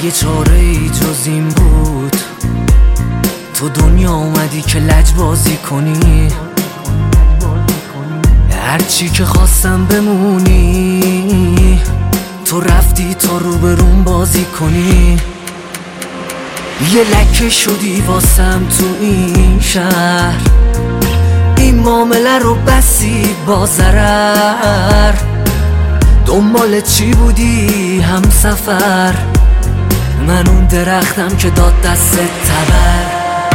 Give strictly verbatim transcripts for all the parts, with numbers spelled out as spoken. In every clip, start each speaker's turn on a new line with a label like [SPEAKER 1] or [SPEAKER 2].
[SPEAKER 1] اگه چاره ای جز این بود تو دنیا اومدی که لجبازی کنی، هرچی که خواستم بمونی تو رفتی تا روبروم بازی کنی. یه لکه شدی واسم تو این شهر، این معامله رو بسی با ضرر. دنبال چی بودی هم سفر؟ من اون درختم که داد دست تبر.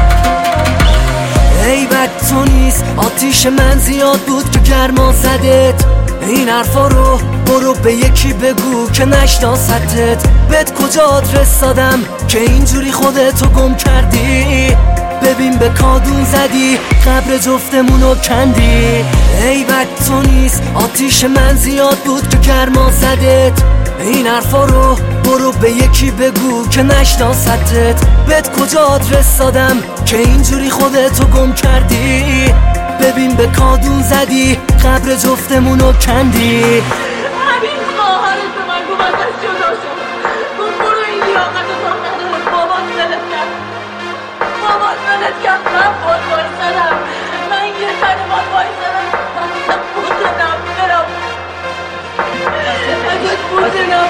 [SPEAKER 1] ای بد تو نیست، آتیش من زیاد بود که گرما زدت. این حرفا رو برو به یکی بگو که نشناستت. بهت کجا آدرس دادم که اینجوری خودتو گم کردی؟ ببین به کادون زدی، قبر جفتمونو کندی. ای بد تو نیست، آتیش من زیاد بود که گرما زدت. این حرفا رو برو به یکی بگو که نشناستت. بهت کجا آدرس دادم که اینجوری خودتو گم کردی؟ ببین به کادون زدی، قبر جفتمونو کندی.
[SPEAKER 2] همین خواهرت به من گفت ازش جدا شد، گفت برو این لیاقت رو نداره. بابات ولت کرد، بابات ولت کرد. من باد بایستدم، من یه تنه باد بایستدم. من بودنم برم، ازت بودنم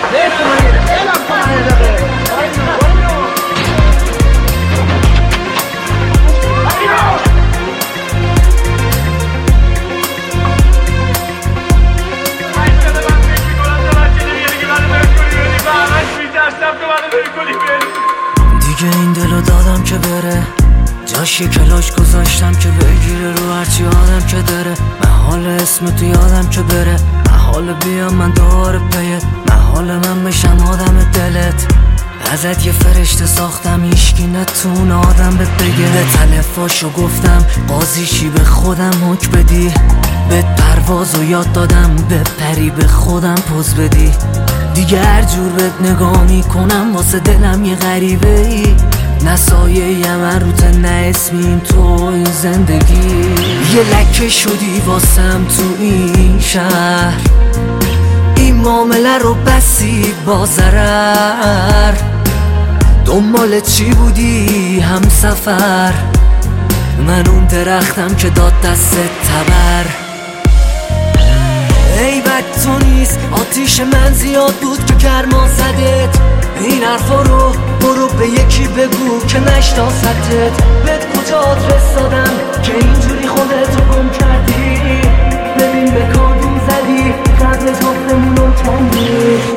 [SPEAKER 1] دیگه این دلو دادم که بره، جاش یه کلاش گذاشتم که بگیره رو هرچی آدم که داره. محال اسم تو یادم که بره، محال بیام من دوباره پیت، محال من بشم آدم دلت. ازت یه فرشته ساختم هیشکی نتونه آدم بهت بگه. به تلفاشو گفتم قاضیشی به خودم حک بدی. به پروازو یاد دادم به پری به خودم پوز بدی. دیگه هر جور بهت نگاه میکنم واسه دلم یه غریبه ای. نه سایه یه من روت نه اسمیم تو این زندگی. یه لکه شدی واسم تو این شهر، این معامله رو بسی با ضرر. دنبال چی بودی هم سفر؟ من اون درختم که داد دست تبر. ای بد تو نیست، آتیش من زیاد بود که گرما زدت. این حرفا رو برو به یکی بگو که نشناستت. بهت کجا آدرس دادم که اینجوری خودتو گم کردی؟ ببین به کادون زدی، قبل جفتمونو کندی.